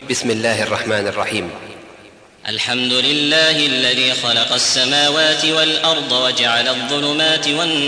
بسم الله الرحمن الرحيم. الحمد لله الذي خلق السماوات والأرض وجعل الظلمات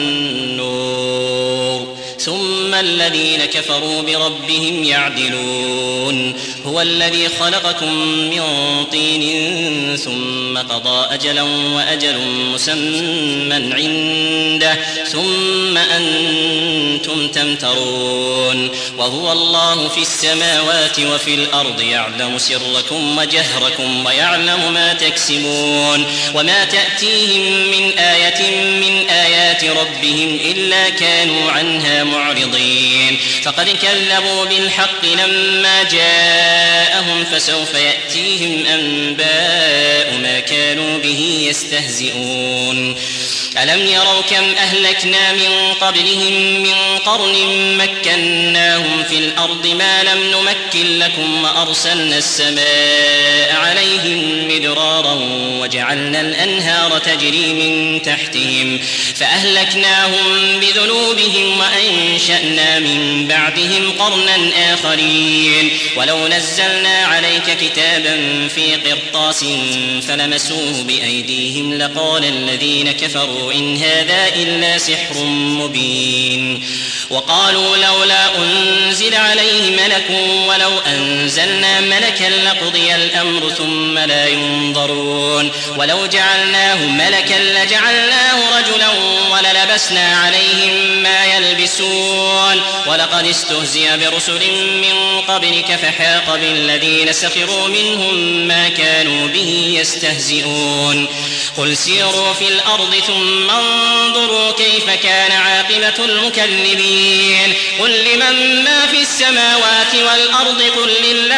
والنور ثم الذين كفروا بربهم يعدلون. هو الذي خلقكم من طين ثم قضى أجلا وأجل مسمى عنده ثم أنتم تمترون. وهو الله في السماوات وفي الأرض يعلم سركم وجهركم ويعلم ما تكسبون. وما تأتيهم من آية من آيات ربهم إلا كانوا عنها معرضين. فقد كذبوا بالحق لما جاءهم فسوف يأتيهم أنباء ما كانوا به يستهزئون. ألم يروا كم أهلكنا من قبلهم من قرن مكناهم في الأرض ما لم نمكن لكم وأرسلنا السماء عليهم مدرارا وجعلنا الأنهار تجري من تحتهم فأهلكناهم بذنوبهم وأنشأنا من بعدهم قرنا آخرين. ولو نزلنا عليك كتابا في قرطاس فلمسوه بأيديهم لقال الذين كفروا إن هذا إلا سحر مبين. وقالوا لولا أنزل عليه ملك ولو أنزلنا ملكا لقضي الأمر ثم لا ينظرون. ولو جعلناه ملكا لجعلناه رجلا وللبسنا عليهم ما يلبسون. ولقد استهزئ برسل من قبلك فحاق بالذين سخروا منهم ما كانوا به يستهزئون. قل سيروا في الأرض ثم انظروا كيف كان عاقبة المكذبين. قل لمن ما في السماوات والأرض قل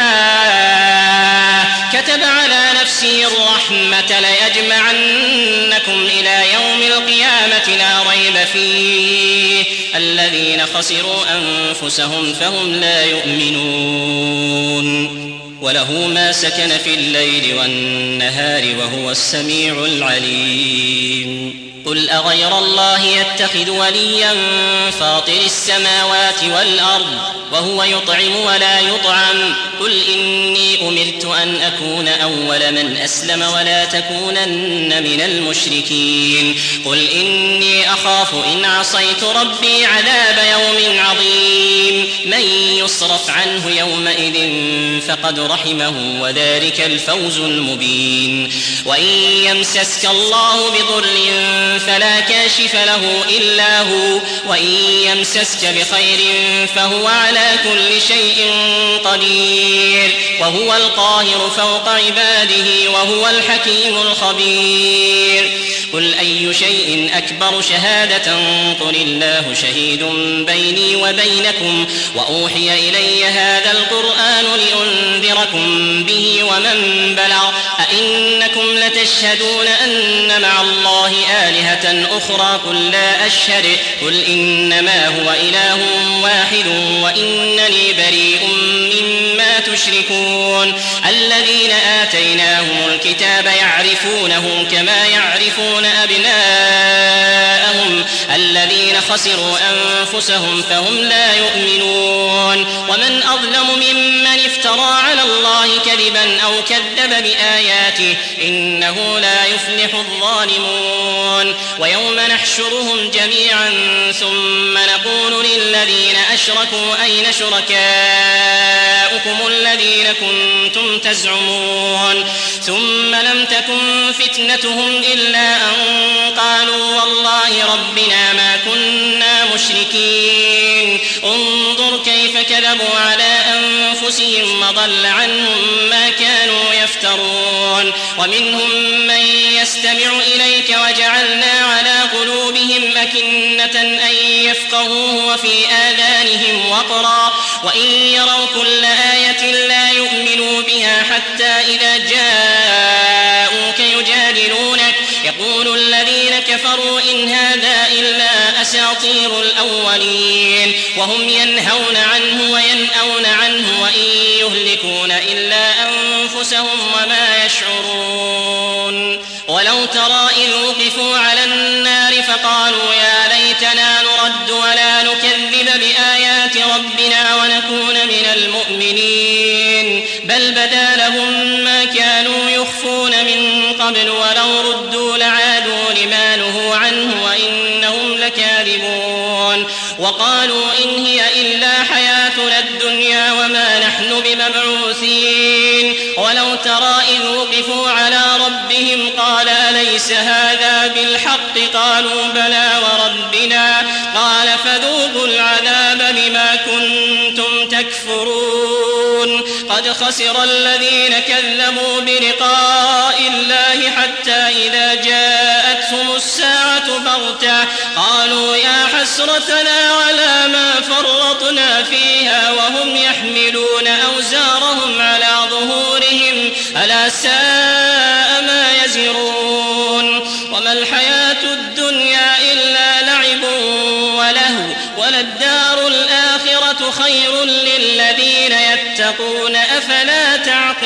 لله كتب على نفسه الرحمة ليجمعنكم إلى يوم القيامة لا ريب فيه الذين خسروا أنفسهم فهم لا يؤمنون. وله ما سكن في الليل والنهار وهو السميع العليم. قل أغير الله يتخذ وليا فاطر السماوات والأرض وهو يطعم ولا يطعم. قل إني أمرت أن أكون أول من أسلم ولا تكونن من المشركين. قل إني أخاف إن عصيت ربي عذاب يوم عظيم. من يصرف عنه يومئذ فقد رحمه وذلك الفوز المبين. وإن يمسسك الله بضر فلا كاشف له إلا هو وإن يمسسك بخير فهو على كل شيء قدير. وهو القاهر فوق عباده وهو الحكيم الخبير. قل أي شيء أكبر شهادة قل الله شهيد بيني وبينكم وأوحي إلي هذا القرآن لأنذركم به ومن بلغ. أئنكم لتشهدون أن مع الله آلهة أخرى قل لا أشهد. قل إنما هو إله واحد وإنني بريء مما تشركون. الذين آتيناهم الكتاب يعرفونه كما يعرفون أبناءهم الذين خسروا أنفسهم فهم لا يؤمنون. ومن أظلم ممن افترى على الله كذبا أو كذب بآياته إنه لا يفلح الظالمون. ويوم نحشرهم جميعا ثم نقول للذين أشركوا أين شركاؤكم الذين كنتم تزعمون ثم لم تكن فتنتهم إلا أن قالوا والله ربنا ما كنا مشركين. انظر كيف كذبوا على أنفسهم وضل عنهم ما كانوا يفترون. ومنهم من يستمع إليك وجعلنا على قلوبهم أكنة أن يفقهوه وفي آذانهم وقرا وإن يروا كل آية لا يؤمنوا بها حتى إذا جاءوك يجادلونك يقول الذين كفروا إن هذا إلا أساطير الأولين. وهم ينهون عنه وينأون عنه وإن يهلكون إلا أنفسهم وما يشعرون. ولو ترى إذ وقفوا على النار فقالوا يا ليتنا نرد ولا نكذب بآيات ربنا ونكون من المؤمنين. بل بدا لهم ما كانوا يخفون من قبل ولو ردوا لعادوا لما نهوا عنه وإنهم لكاذبون وقالوا إن هي إلا حياتنا الدنيا وما نحن بمبعوثين ولو ترى إذ وقفوا على ربهم قال أليس هذا بالحق قالوا بلى وربنا قال فذوقوا العذاب بما كنتم تكفرون قد خسر الذين كذبوا بلقاء الله حتى إذا جاءتهم الساعة بغتة قالوا يا حسرتنا على ما فرطنا فيها وهم يحملون أوزارهم على ظهورهم ألا ساء ما يزرون وما الحياة الدنيا إلا لعب ولهو وللدار الآخرة خير للذين يتقون أفلا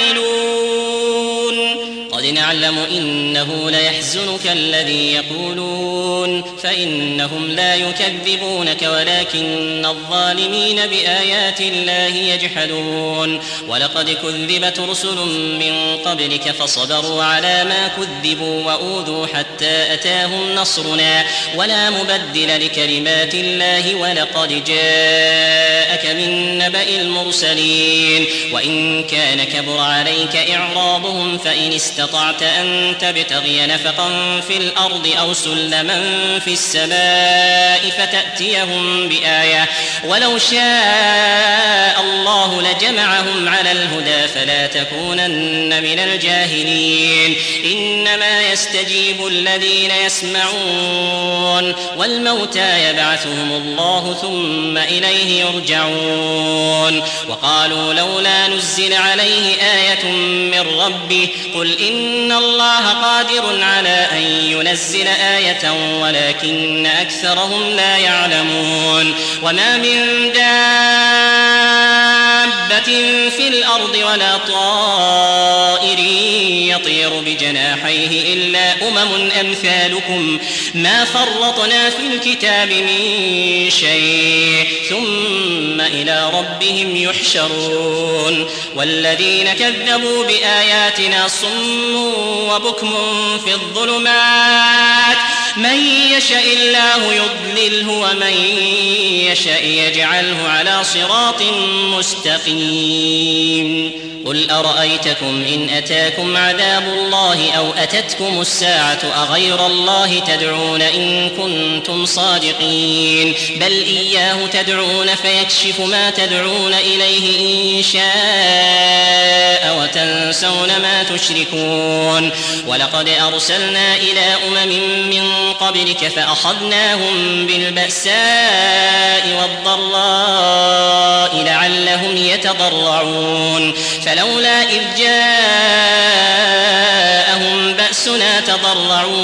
تعقلون قد نعلم إنه ليحزنك الذي يقولون فإنهم لا يكذبونك ولكن الظالمين بآيات الله يجحدون ولقد كذبت رسل من قبلك فصبروا على ما كذبوا وأوذوا حتى أتاهم نصرنا ولا مبدل لكلمات الله ولقد جاءك من نبأ المرسلين وإن كان كبر عليك إعراضهم فإن استطعت أن تبتغي نفقا في الأرض أو سلما في السماء فتأتيهم بآية ولو شاء الله لجمعهم على الهدى فلا تكونن من الجاهلين إنما يستجيب الذين يسمعون والموتى يبعثهم الله ثم إليه يرجعون وقالوا لولا نزل عليه آية من ربه قل إن الله قادر على أن ينزل آية ولكن أكثرهم لا يعلمون وما من دابة في الأرض ولا طائر يطير بجناحيه إلا أمثالكم ما فرطنا في الكتاب من شيء ثم إلى ربهم يحشرون والذين كذبوا بآياتنا صم وبكم في الظلمات من يشاء الله يضلله ومن يشاء يجعله على صراط مستقيم قل أرأيتكم إن أتاكم عذاب الله أو أتتكم الساعة أغير الله تدعون إن كنتم صادقين بل إياه تدعون فيكشف ما تدعون إليه إن شاء وتنسون ما تشركون ولقد أرسلنا إلى من قبلك فأخذناهم بالبأساء والضراء لعلهم يتضرعون فلولا إذ جاءهم بأسنا تضرعوا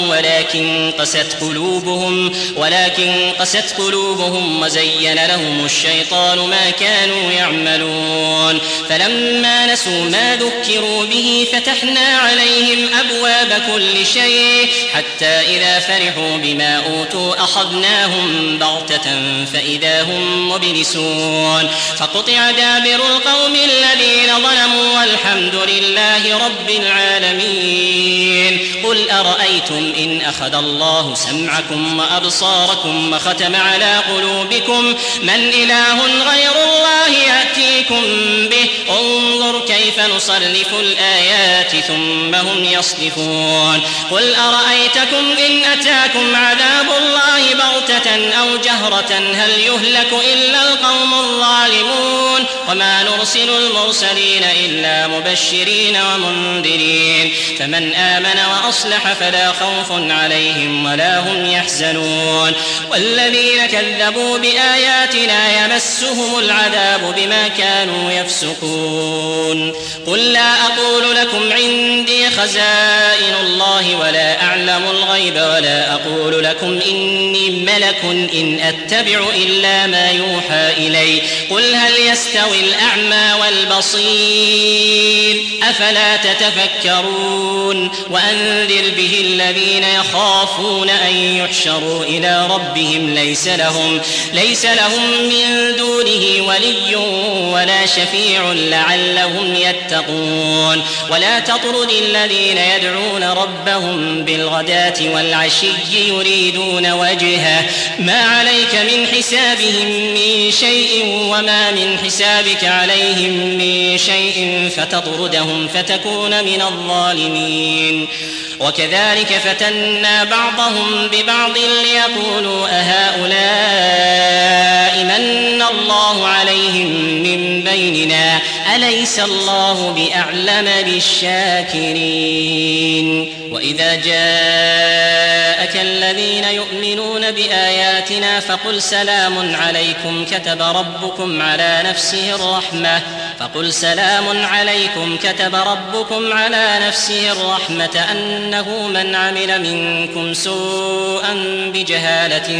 ولكن قست قلوبهم وزين لهم الشيطان ما كانوا يعملون فلما نسوا ما ذكروا به فتحنا عليهم أبواب كل شيء حتى إذا فرحوا بما أوتوا أخذناهم بغتة فإذا هم مبلسون فقطع دابر القوم الذين ظلموا والحمد لله رب العالمين قل أرأيتم إن أخذ الله سمعكم وأبصاركم وختم على قلوبكم من إله غير الله يأتيكم به انظر كيف نصرف الآيات ثم هم يصدفون قل أرأيتكم إن أتاكم عذاب الله بغتة أو جهرة هل يهلك إلا القوم الظالمون وما نرسل المرسلين إلا مبشرين ومنذرين فمن آمن وأصلح فلا خوف عليهم ولا هم يحزنون والذين كذبوا بآياتنا يمسهم العذاب بما كانوا يفسقون قل لا أقول لكم عندي خزائن الله ولا أعلم الغيب ولا أقول لكم إني ملك إن أتبع إلا ما يوحى إلي قل هل يستوي الأعمى والبصير أفلا تتفكرون وأن وأنذر به الذين يخافون أن يحشروا إلى ربهم ليس لهم من دونه ولي ولا شفيع لعلهم يتقون ولا تطرد الذين يدعون ربهم بالغداة والعشي يريدون وجهه ما عليك من حسابهم من شيء وما من حسابك عليهم من شيء فتطردهم فتكون من الظالمين وكذلك فتنا بعضهم ببعض ليقولوا أهؤلاء من الله عليهم من بيننا أليس الله بأعلم بالشاكرين وإذا جاءك الذين يؤمنون بآياتنا فقل سلام عليكم كتب ربكم على نفسه الرحمة أنه من عمل منكم سوءا بجهالة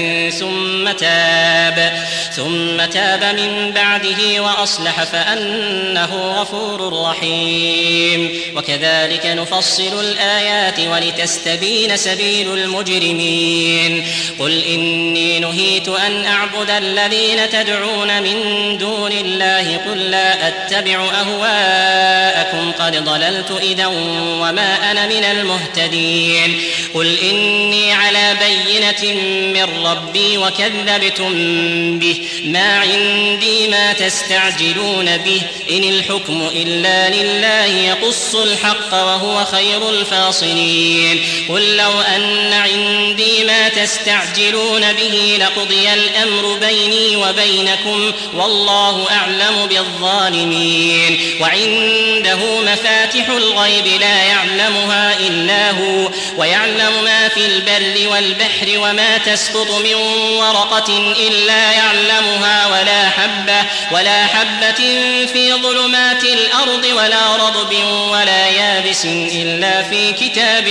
ثم تاب من بعده وأصلح فأنه غفور رحيم وكذلك نفصل الآيات ولتستبين سبيل المجرمين قل إني نهيت أن أعبد الذين تدعون من دون الله قل لا أتبع أهواءكم قد ضللت إذا وما أنا من المهتدين قل إني على بينة من ربي وكذبتم به ما عندي ما تستعجلون به إن الحكم إلا لله يقص الحق وهو خير الفاصلين قل لو أن عندي ما تستعجلون به لقضي الأمر بيني وبينكم والله أعلم بالظالمين وعنده مفاتح الغيب لا يعلمها إلا هو ويعلم ما في البر والبحر وما تسقط من ورقة إلا يعلمها ولا حبة في ظلمات الأرض ولا رطب ولا يابس إلا في كتاب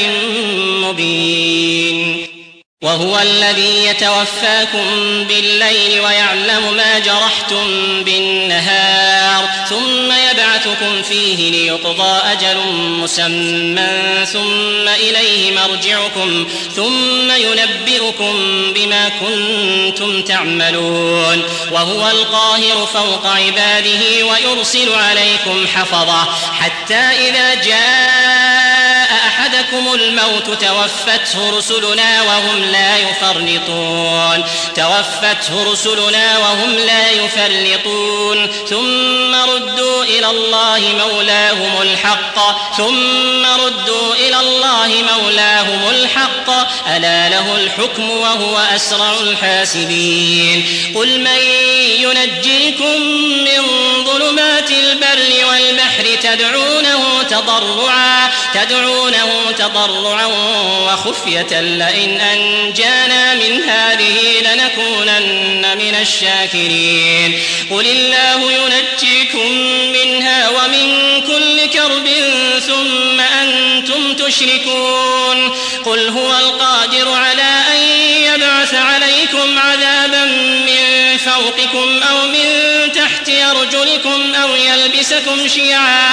مبين وهو الذي يتوفاكم بالليل ويعلم ما جرحتم بالنهار ثم يبعثكم فيه ليقضى أجل مسمى ثم إليه مرجعكم ثم ينبئكم بما كنتم تعملون وهو القاهر فوق عباده ويرسل عليكم حفظة حتى إذا جاء أحدكم الموت توفته رسلنا وهم لا يفرطون ثم ردوا إلى الله مولاهم الحق ألا له الحكم وهو أسرع الحاسبين قل من ينجيكم من ظلمات البر والبحر تدعونه تضرعا وخفية لئن أنجانا من هذه لنكونن من الشاكرين قل الله ينجيكم منها ومن كل كرب ثم أنتم تشركون قل هو القادر على أن يبعث عليكم عذابا من فوقكم أو من تحت أرجلكم أو يلبسكم شيعا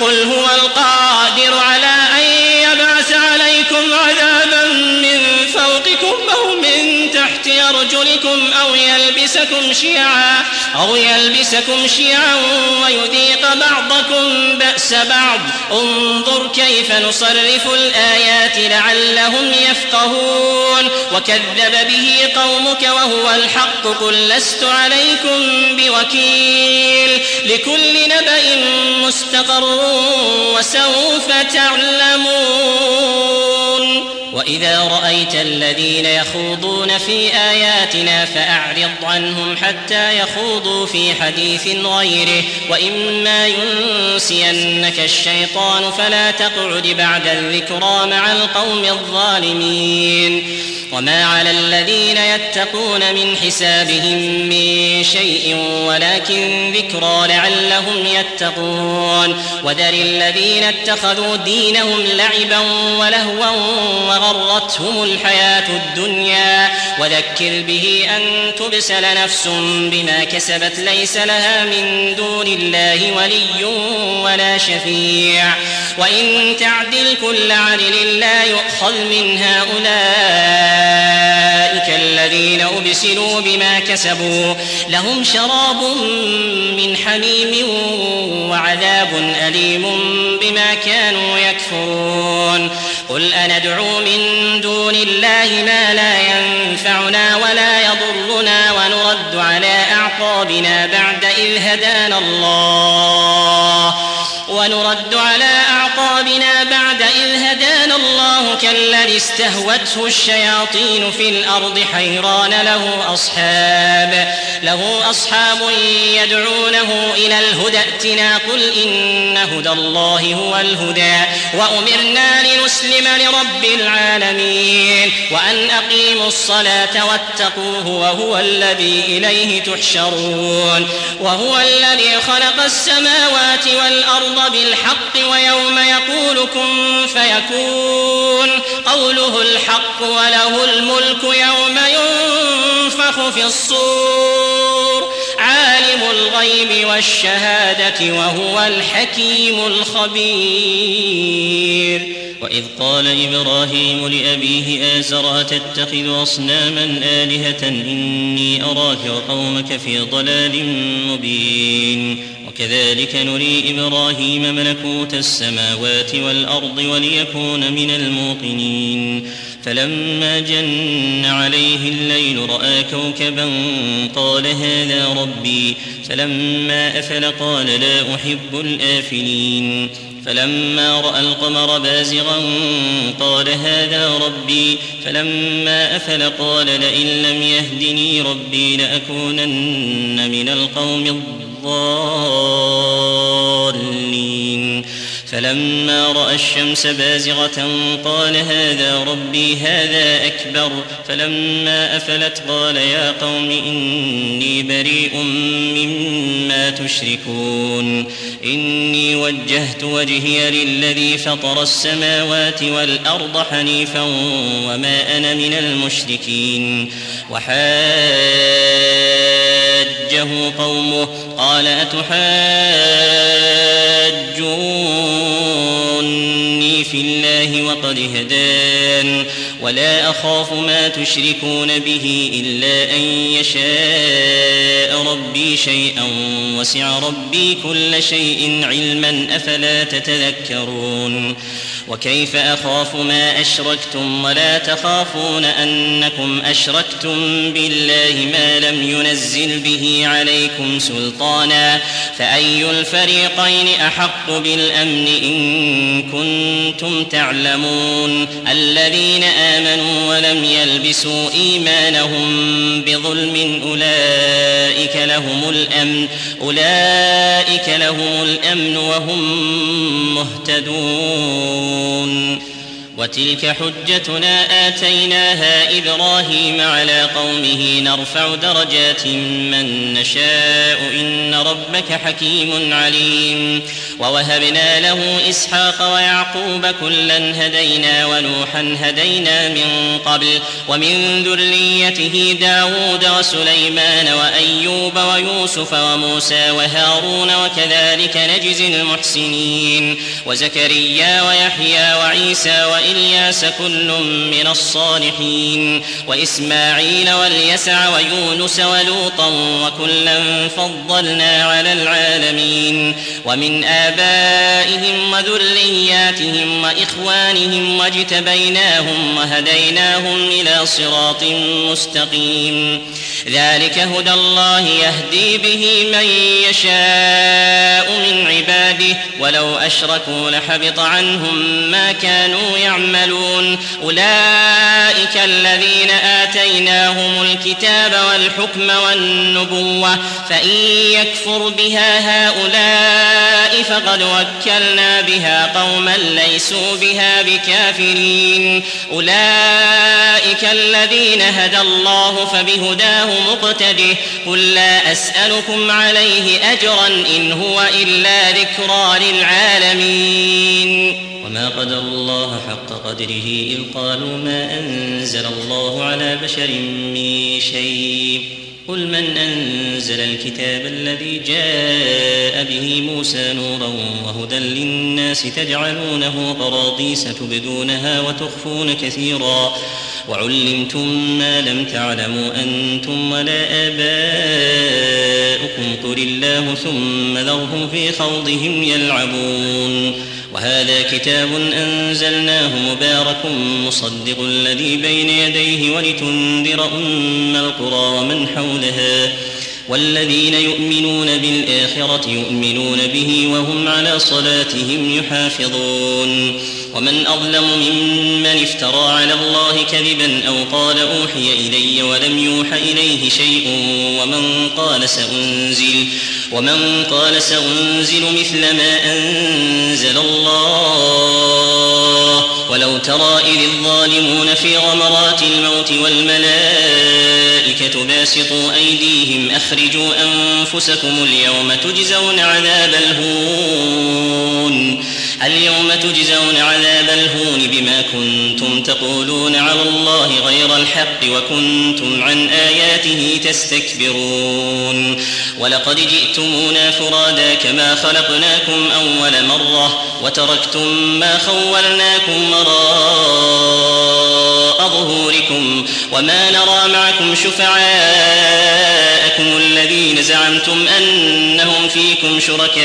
ويذيق بعضكم بأس بعض انظر كيف نصرف الآيات لعلهم يفقهون وكذب به قومك وهو الحق قل لست عليكم بوكيل لكل نبأ مستقر وسوف تعلمون وإذا رأيت الذين يخوضون في آياتنا فأعرض عنهم حتى يخوضوا في حديث غيره وإما ينسينك الشيطان فلا تقعد بعد الذكرى مع القوم الظالمين وما على الذين يتقون من حسابهم من شيء ولكن ذكرى لعلهم يتقون وذر الذين اتخذوا دينهم لعبا ولهوا وغرتهم الحياة الدنيا وذكر به أن تبسل نفس بما كسبت ليس لها من دون الله ولي ولا شفيع وإن تعدل كل عدل لا يؤخذ من هؤلاء الذين أبسلوا بما كسبوا لهم شراب من حميم وعذاب أليم بما كانوا يكفرون قل أندعو من دون الله ما لا ينفعنا ولا يضرنا ونرد على أعقابنا بعد إذ هدانا الله كالذي استهوته الشياطين في الأرض حيران له أصحاب يدعونه إلى الهدى ائتنا قل إن هدى الله هو الهدى وأمرنا لنسلم لرب العالمين وأن أقيموا الصلاة واتقوه وهو الذي إليه تحشرون وهو الذي خلق السماوات والأرض بالحق ويوم يقول كن فيكون قوله الحق وله الملك يوم ينفخ في الصور عالم الغيب والشهادة وهو الحكيم الخبير وإذ قال إبراهيم لأبيه آزر أتتخذ أصناما آلهة إني أراك وقومك في ضلال مبين وكذلك نري إبراهيم ملكوت السماوات والأرض وليكون من الموقنين فلما جن عليه الليل رأى كوكبا قال هذا ربي فلما أفل قال لا أحب الآفلين فلما رأى القمر بازغا قال هذا ربي فلما أفل قال لئن لم يهدني ربي لأكونن من القوم الضالين فلما رأى الشمس بازغة قال هذا ربي هذا أكبر فلما أفلت قال يا قوم إني بريء مما تشركون إني وجهت وجهي للذي فطر السماوات والأرض حنيفا وما أنا من المشركين وحاجه قومه قال أتحاجوني في الله وقد هدان ولا أخاف ما تشركون به إلا أن يشاء ربي شيئا وسع ربي كل شيء علما أفلا تتذكرون وكيف أخاف ما أشركتم ولا تخافون أنكم أشركتم بالله ما لم ينزل به عليكم سلطانا فأي الفريقين أحق بالأمن إن كنتم تعلمون الذين آمنوا ولم يلبسوا إيمانهم بظلم أولئك لهم الأمن وهم مهتدون وتلك حجتنا آتيناها إبراهيم على قومه نرفع درجات من نشاء إن ربك حكيم عليم ووهبنا له إسحاق ويعقوب كلا هدينا ونوحا هدينا من قبل ومن ذريته داود وسليمان وأيوب ويوسف وموسى وهارون وكذلك نجزي المحسنين وزكريا ويحيى وعيسى وإلياس كل من الصالحين وإسماعيل واليسع ويونس ولوطا وكلا فضلنا على العالمين ومن آبائهم وذرياتهم وإخوانهم واجتبيناهم وهديناهم إلى صراط مستقيم ذلك هدى الله يهدي به من يشاء من عباده ولو أشركوا لحبط عنهم ما كانوا يعملون يعملون أولئك الذين آتيناهم الكتاب والحكم والنبوة فإن يكفر بها هؤلاء فقد وكلنا بها قوما ليسوا بها بكافرين أولئك الذين هدى الله فبهداه مقتده قل لا أسألكم عليه أجرا إن هو إلا ذكرى للعالمين وما قدر الله حق قدره إذ قالوا ما أنزل الله على بشر من شيء قل من أنزل الكتاب الذي جاء به موسى نورا وهدى للناس تجعلونه قراطيس تبدونها وتخفون كثيرا وعلمتم ما لم تعلموا أنتم ولا آباؤكم قل الله ثم ذرهم في خوضهم يلعبون وهذا كتاب أنزلناه مبارك مصدق الذي بين يديه ولتنذر أم القرى ومن حولها والذين يؤمنون بالآخرة يؤمنون به وهم على صلاتهم يحافظون ومن أظلم ممن افترى على الله كذبا أو قال أوحي إلي ولم يوح إليه شيء ومن قال سأنزل مثل ما أنزل الله ولو ترى إذ الظالمون في غمرات الموت والملائكة باسطوا أيديهم أخرجوا أنفسكم اليوم تجزون عذاب الهون بما كنتم تقولون على الله غير الحق وكنتم عن آياته تستكبرون ولقد جئتمونا فرادا كما خلقناكم أول مرة وتركتم ما خولناكم وراء ظهوركم وما نرى معكم شفعاءكم الذين زعمتم أنهم فيكم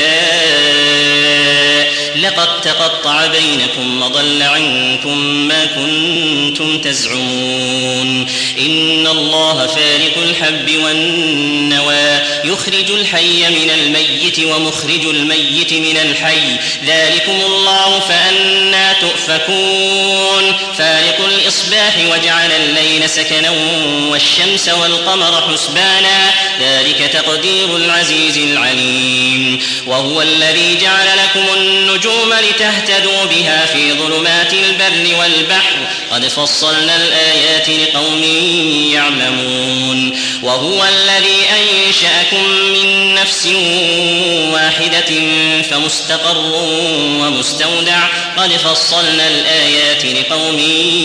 شركاء لقد تقطع بينكم وضل عنكم ما كنتم تزعمون إن الله فارق الحب والنوى يخرج الحي من الميت ومخرج الميت من الحي ذلكم الله فأنى تؤفكون فارق الإصباح وجعل الليل سكنا والشمس والقمر حسبانا ذلك تقدير العزيز العليم وهو الذي جعل لكم النجوم لتهتدوا بها في ظلمات البر والبحر قد فصلنا الآيات لقوم يعلمون وهو الذي أنشأكم من نفس واحدة فمستقر ومستودع قد فصلنا الآيات لقوم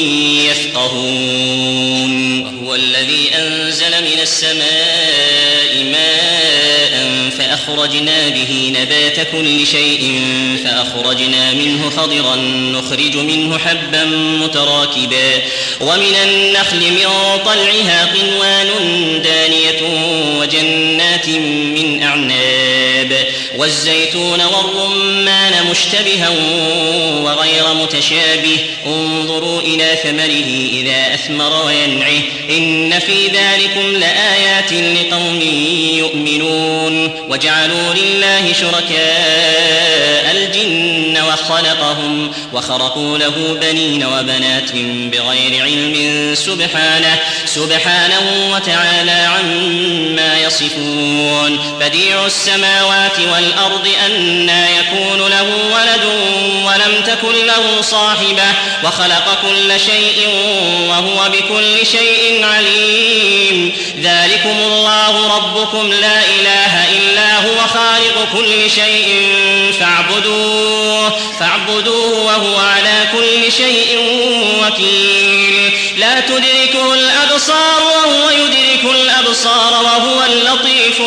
يفقهون وهو الذي أنزل من السماء ماء فأخرجنا به نبات كل شيء فأخرجنا منه خضرا نخرج منه حبا متراكبا ومن النخل من طلعها قنوان دانية وجنات من أعناب والزيتون والرمان مشتبها وغير متشابه انظروا إلى ثمره إذا أثمر وينعه إن في ذلكم لآيات لقوم يؤمنون وجعلوا لله شركاء الجن وخلقهم وخرقوا له بنين وبنات بغير علم سبحانه وتعالى عما يصفون بديع السماوات والأرض أنى يكون له ولد ولم تكن له صاحبة وخلق كل شيء وهو بكل شيء عليم ذلكم الله ربكم لا إله إلا هو خالق كل شيء فاعبدوه وهو على كل شيء وكيل لا تدركه الأبصار وهو يدرك الأبصار وهو اللطيف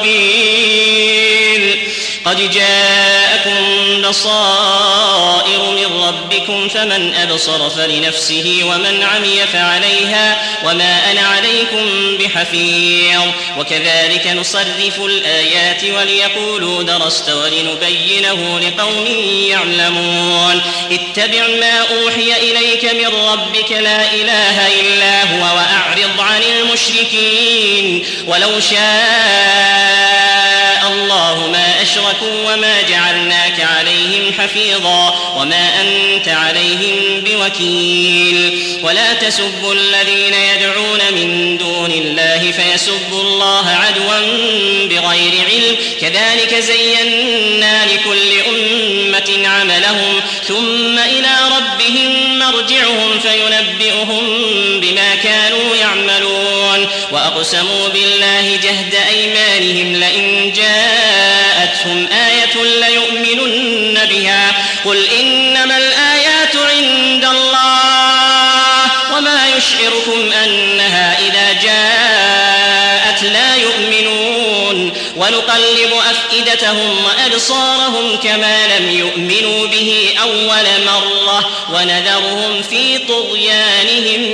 الخبير قد جاءكم بصائر من ربكم فمن أبصر فلنفسه ومن عمي فعليها وما أنا عليكم بحفيظ وكذلك نصرف الآيات وليقولوا درست ولنبينه لقوم يعلمون اتبع ما أوحي إليك من ربك لا إله إلا هو وأعرض عن المشركين ولو شاء الله ما أشركوا وما جعلناك عليهم حفيظا وما أنت عليهم بوكيل. ولا تسبوا الذين يدعون من دون الله فيسبوا الله عدوا بغير علم، كذلك زينا لكل أمة عملهم ثم إلى ربهم مرجعهم فينبئهم بما كانوا يعملون. وأقسموا بالله جهد أيمانهم لئن جاءتهم آية ليؤمنن بها، قل إنما الآيات عند الله وما يشعركم أنها إذا جاءت لا يؤمنون. ونقلب أفئدتهم وأبصارهم كما لم يؤمنوا به أول مرة ونذرهم في طغيانهم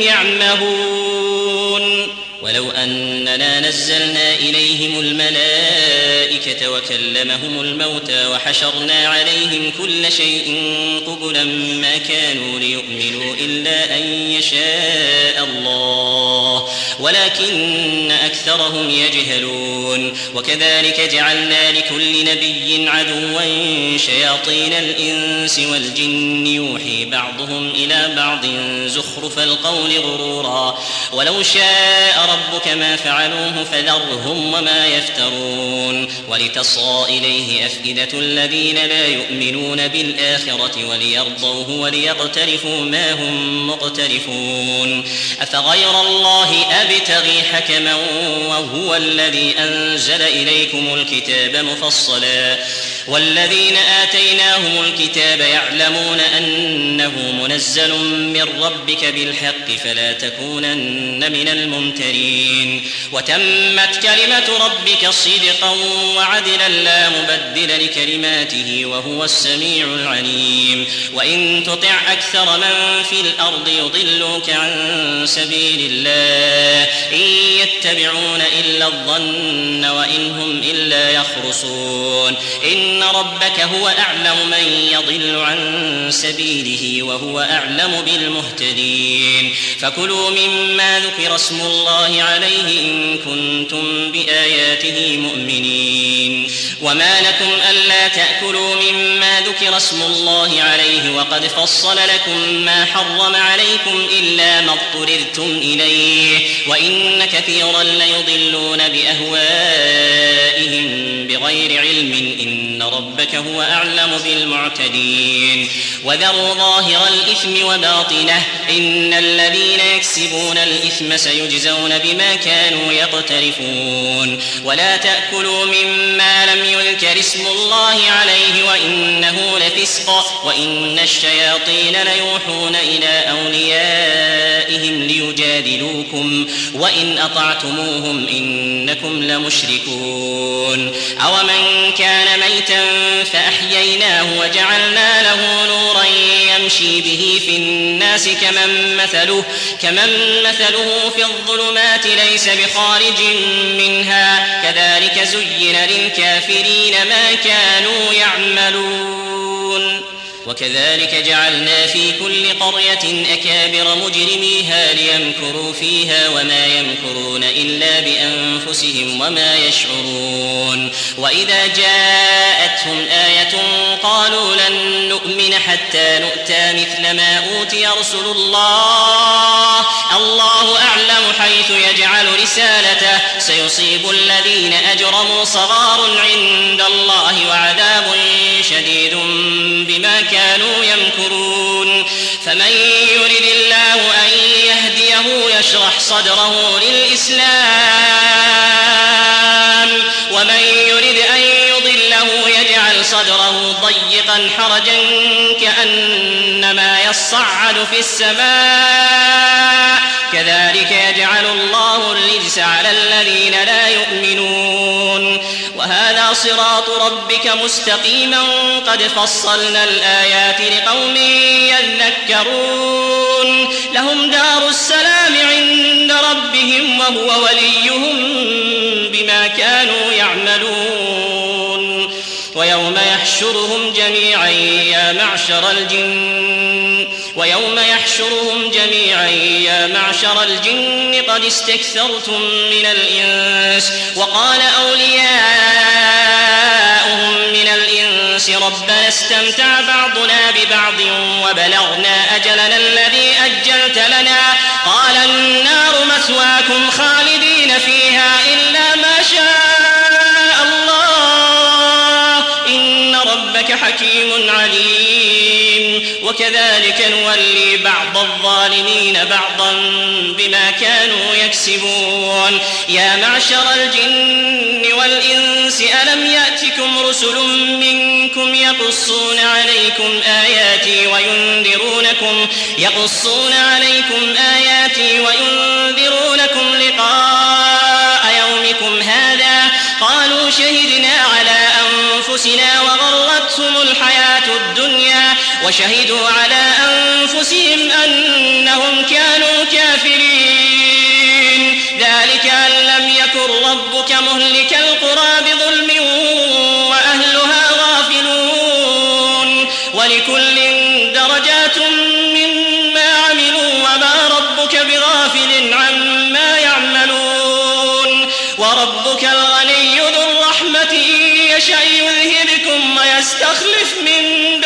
يعمهون. ولو أننا نزلنا إليهم الملائكة وكلمهم الموتى وحشرنا عليهم كل شيء قبلا ما كانوا ليؤمنوا إلا أن يشاء الله ولكن أكثرهم يجهلون. وكذلك جعلنا لكل نبي عدوا شياطين الإنس والجن يوحي بعضهم إلى بعض زخرف القول غرورا، ولو شاء ربك ما فعلوه فذرهم وما يفترون. ولتصغى إليه أفئدة الذين لا يؤمنون بالآخرة وليرضوه وليقترفوا ما هم مقترفون. أفغير الله أبتغي حكما وهو الذي أنزل إليكم الكتاب مفصلا، والذين آتيناهم الكتاب يعلمون أنه منزل من ربك بالحق فلا تكونن من الممترين. وتمت كلمة ربك صدقا وعدلا لا مبدل لكلماته وهو السميع العليم. وإن تطع أكثر من في الأرض يضلوك عن سبيل الله إن يتبعون إلا الظن وإن هم إلا يخرصون. إن ربك هو أعلم من يضل عن سبيله وهو أعلم بالمهتدين. فكلوا مما ذكر اسم الله عليه إن كنتم بآياته مؤمنين. وما لكم ألا تأكلوا مما ذكر اسم الله عليه وقد فصل لكم ما حرم عليكم إلا ما اضطررتم إليه وإن كثيرا ليضلون بأهوائهم بغير علم إن ربك هو أعلم بالمعتدين. وذروا ظاهر الإثم وباطنه إن الذين يكسبون الإثم سيجزون بما كانوا يقترفون. ولا تأكلوا مما لم يذكر اسم الله عليه وإنه لفسق وإن الشياطين ليوحون إلى أوليائهم ليجادلوكم وإن أطعتموهم إنكم لمشركون. أومن كان ميتا فأحييناه وجعلنا له نورا يمشي به في الناس كمن مثله في الظلمات ليس بخارج منها كذلك زين للكافرين ما كانوا يعملون. وكذلك جعلنا في كل قرية أكابر مجرميها ليمكروا فيها وما يمكرون إلا بأنفسهم وما يشعرون. وإذا جاءتهم آية قالوا لن نؤمن حتى نؤتى مثل ما أوتي رسل الله أعلم حيث يجعل رسالته سيصيب الذين أجرموا صغار عند الله وعذاب شديد بما كانوا يمكرون. فمن يرد الله أن يهديه يشرح صدره للإسلام ومن يرد أن يضله يجعل صدره ضيقا حرجا كأنما يصعد في السماء كذلك يجعل الله الرجس على الذين لا يؤمنون. وهذا صراط ربك مستقيما قد فصلنا الآيات لقوم يذكرون. لهم دار السلام عند ربهم وهو وليهم بما كانوا يعملون. ويوم يحشرهم جميعا يا معشر الجن قد استكثرتم من الإنس وقال أولياؤهم من الإنس الإنس ربنا استمتع بعضنا ببعض وبلغنا أجلنا الذي أجلت لنا قال النار مثواكم خالدين فيها إلا ما شاء الله إن ربك حكيم عليم وكذلك نولي بعض الظالمين بعضا بما كانوا يكسبون يا معشر الجن والإنس ألم يأتكم رسل منكم يقصون عليكم آياتي وينذرونكم لقاء يومكم هذا قالوا شهدنا على أنفسنا وغرتهم الحياة الدنيا وشهدوا على أنفسهم أنهم كانوا كافرين ذلك أن لم يكن ربك مهلك القرى بظلم وأهلها غافلون ولكل درجات مما عملوا وما ربك بغافل عما يعملون وربك الغني ذو الرحمة إن يشأ يذهبكم ويستخلف من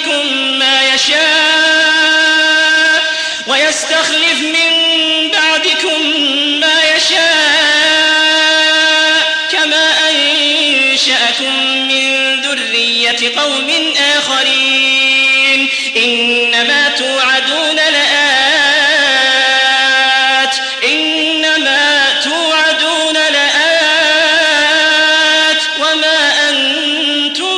بعدكم ما يشاء كما أنشأكم من ذرية قوم آخرين إنما توعدون لآت وما أنتم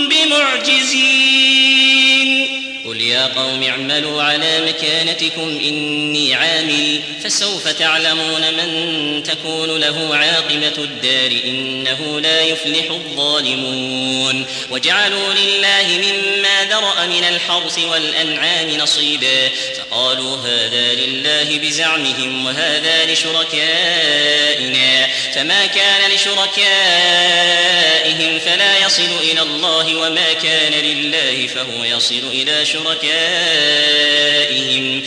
بمعجزين قل يا قوم اعملوا على مكانتكم إني عامل فسوف تعلمون من تكون له عاقبة الدار إنه لا يفلح الظالمون وجعلوا لله مما ذرأ من الحرث والأنعام نصيبا فقالوا هذا لله بزعمهم وهذا لشركائنا فما كان لشركائهم فلا يصل إلى الله وما كان لله فهو يصل إلى شركائهم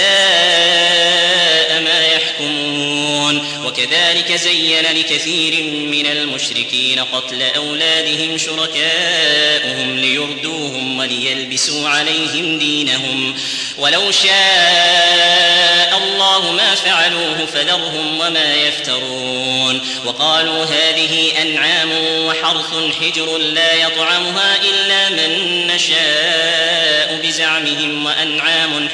ساء ما يحكمون وكذلك زين لكثير من المشركين قتل أولادهم شركاؤهم ليردوهم وليلبسوا عليهم دينهم ولو شاء الله ما فعلوه فذرهم وما يفترون وقالوا هذه أنعام وحرث حجر لا يطعمها إلا من نشاء بزعمهم وأنعام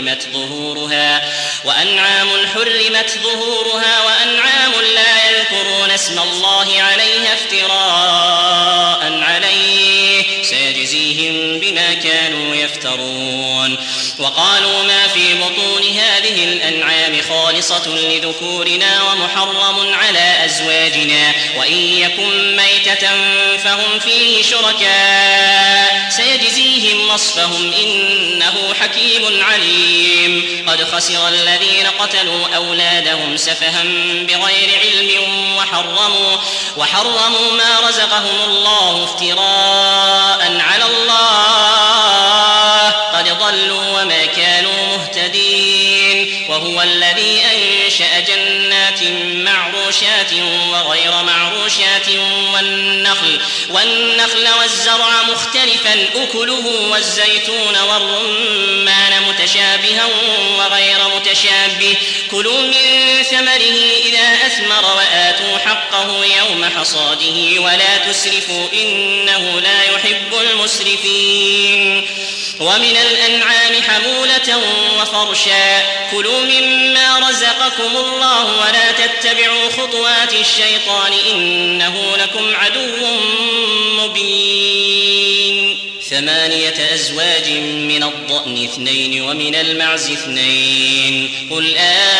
حرمت ظهورها وأنعام لا يذكرون اسم الله عليها افتراء عليه سيجزيهم بما كانوا يفترون وقالوا ما في بطون هذه الأنعام خالصة لذكورنا ومحرم على أزواجنا وإن يكن ميتة فهم فيه شركاء سيجزيهم وصفهم إنه حكيم عليم قد خسر الذين قتلوا أولادهم سفها بغير علم وحرموا ما رزقهم الله افتراء على الله قد ضلوا وما كانوا مهتدين وهو الذي أنشأ جنات معروشات وغير معروشات والنخل والزرع مختلفا أكله والزيتون والرمان متشابها وغير متشابه كلوا من ثمره إذا أثمر وآتوا حقه يوم حصاده ولا تسرفوا إنه لا يحب المسرفين ومن الأنعام حمولة وفرشا كلوا مما رزقكم الله ولا تتبعوا خطوات الشيطان إنه لكم عدو مبين 8 أزواج من الضأن 2 ومن المعز 2 قل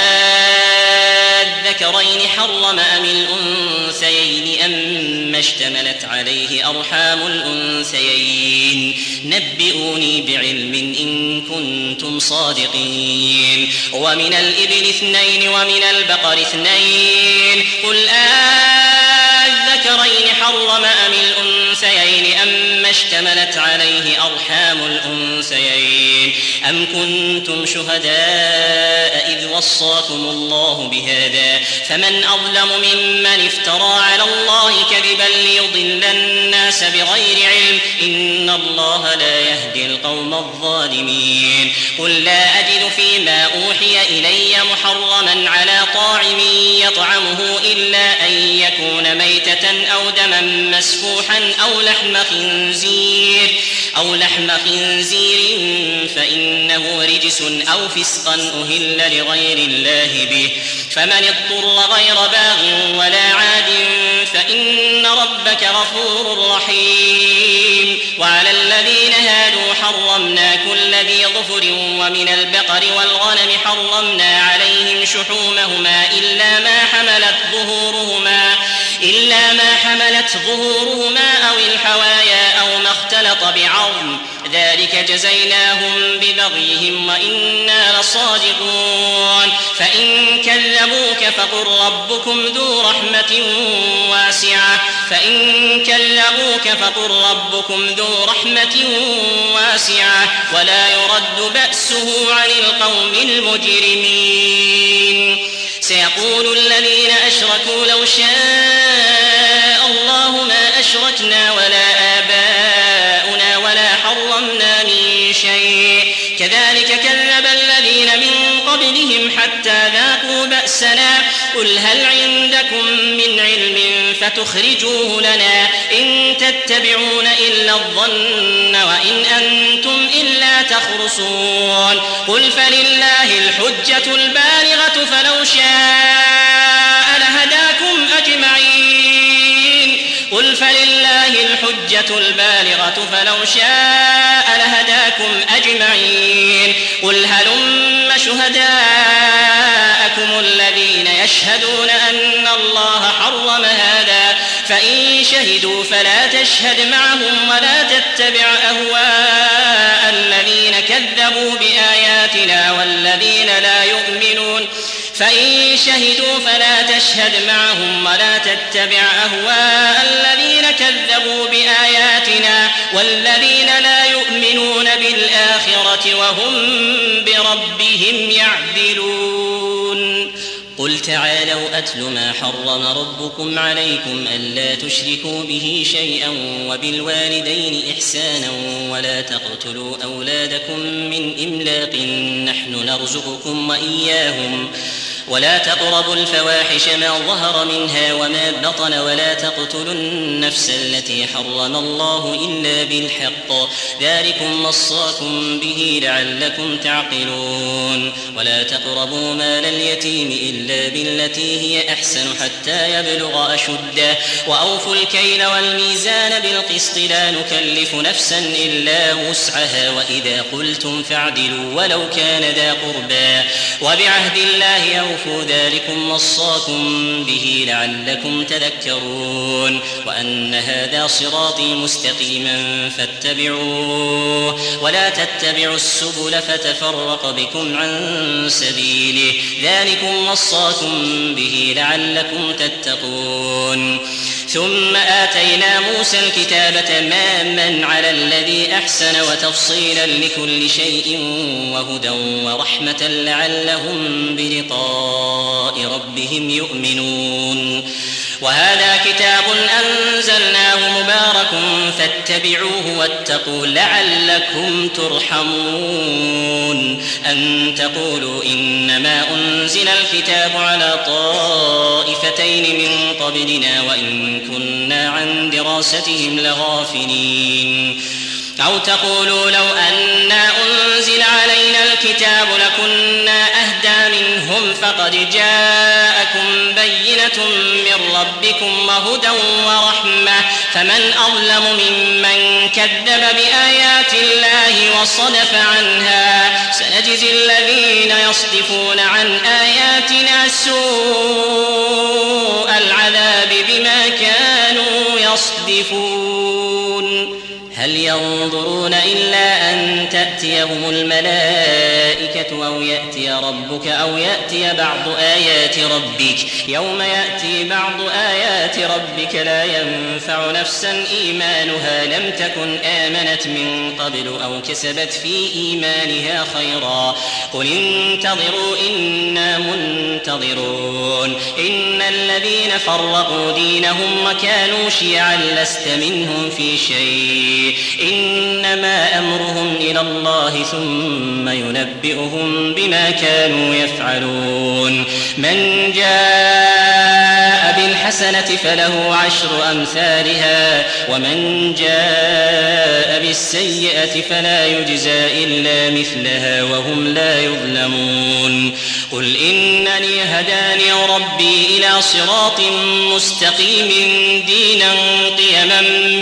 الذكرين حرم أم الأنثيين أما اشتملت عليه أرحام الأنثيين نبئوني بعلم إن كنتم صادقين ومن الإبل 2 ومن البقر 2 قل الذكرين حرم أم الأنثيين أما اشتملت عليه أرحام الأنثيين أم كنتم شهداء إذ وصاكم الله بهذا فمن أظلم ممن افترى على الله كذبا ليضل الناس بغير علم إن الله لا يهدي القوم الظالمين قل لا أجد فيما أوحي إلي محرما على طاعم يطعمه إلا أن يكون ميتة أو دما مسفوحا أو لحم خنزير فإنه رجس أو فسقا أهل لغير الله به فمن اضطر غير باغ ولا عاد فإن ربك غفور رحيم وعلى الذين هادوا حرمنا كل ذي ظفر ومن البقر والغنم حرمنا عليهم شحومهما إلا ما حملت ظهورهما أو الحوايا أو ما اختلط بعظم ذلك جزيناهم ببغيهم وإنا لصادقون فإن كذبوك فقل ربكم ذو رحمة واسعة ولا يرد بأسه عن القوم المجرمين سيقول الذين أشركوا لو شاء الله ما أشركنا ولا آباؤنا ولا حرمنا من شيء كذلك كذب الذين من قبلهم حتى ذاقوا بأسنا قل هل عندكم من علم فتخرجوه لنا إن تتبعون إلا الظن وإن أنتم إلا تخرصون قل فلله الحجة البالغة فلو شاء لهداكم أجمعين قل هلم شهداءكم الذين يشهدون أن الله حرم هذا فإن شهدوا فلا تشهد معهم ولا تتبع أهواء الذين كذبوا بآياتنا والذين لا يؤمنون فإن شهدوا فلا تشهد معهم ولا تتبع أهواء الذين كذبوا بآياتنا والذين لا يؤمنون بالآخرة وهم بربهم يعدلون قل تعالوا أتل ما حرم ربكم عليكم ألا تشركوا به شيئا وبالوالدين إحسانا ولا تقتلوا أولادكم من إملاق نحن نرزقكم وإياهم ولا تقربوا الفواحش ما ظهر منها وما بطن ولا تقتلوا النفس التي حرم الله إلا بالحق ذلكم وصاكم به لعلكم تعقلون ولا تقربوا مال اليتيم إلا بالتي هي أحسن حتى يبلغ أشده وأوفوا الكيل والميزان بالقسط لا نكلف نفسا إلا وسعها وإذا قلتم فاعدلوا ولو كان ذا قربى وبعهد الله أوفوا ذلكم وصاكم به لعلكم تذكرون وأن هذا صراطي مستقيما فاتبعوه ولا تتبعوا السبل فتفرق بكم عن سبيله ذلكم وصاكم به لعلكم تتقون ثم آتينا موسى الكتاب تماما على الذي أحسن وتفصيلا لكل شيء وهدى ورحمة لعلهم بلقاء ربهم يؤمنون وهذا كتاب أنزلناه مبارك فاتبعوه واتقوا لعلكم ترحمون أن تقولوا إنما أنزل الكتاب على طائفتين من قبلنا وإن كنا عن دراستهم لغافلين أو تقولوا لو أنا أنزل علينا الكتاب لكنا أهدى منهم فقد جاءكم بينة من ربكم وهدى ورحمة فمن أظلم ممن كذب بآيات الله وصدف عنها سنجزي الذين يصدفون عن آياتنا سوء العذاب بما كانوا يصدفون هل ينظرون إلا أن تأتيهم الملائكة الملائكة أو يأتي ربك أو يأتي بعض آيات ربك يوم يأتي بعض آيات ربك لا ينفع نفسا إيمانها لم تكن آمنت من قبل أو كسبت في إيمانها خيرا قل انتظروا إنا منتظرون إن الذين فرقوا دينهم وكانوا شيعا لست منهم في شيء إنما أمرهم إلى الله ثم ينبئهم بما كانوا يفعلون من جاء بالحسنة فله 10 أمثالها ومن جاء بالسيئة فلا يجزى إلا مثلها وهم لا يظلمون قل إنني هداني ربي إلى صراط مستقيم دينا قيما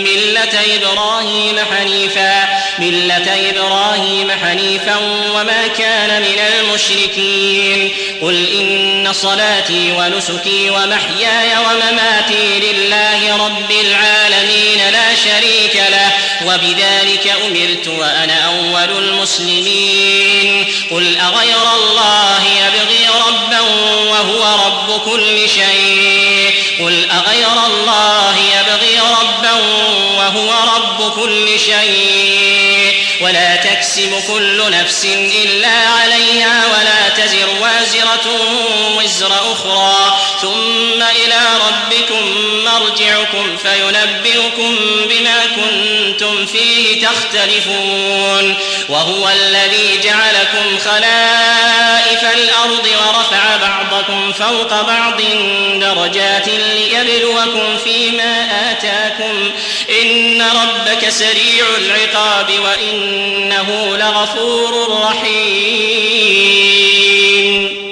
ملة إبراهيم حنيفا وما كان من المشركين قل إن صلاتي ونسكي ومحياي ومماتي لله رب العالمين لا شريك له وبذلك أمرت وأنا أول المسلمين قل أغير الله يبغي ربا وهو رب كل شيء قل أغير الله يبغي ربا وهو رب كل شيء ولا تكسب كل نفس إلا عليها ولا تزر وازرة وزر أخرى ثم إلى ربكم مرجعكم فينبئكم بما كنتم فيه تختلفون وهو الذي جعلكم خلائف الأرض ورفع بعضكم فوق بعض درجات ليبلوكم فيما آتاكم إن ربك سريع العقاب وإنه لغفور رحيم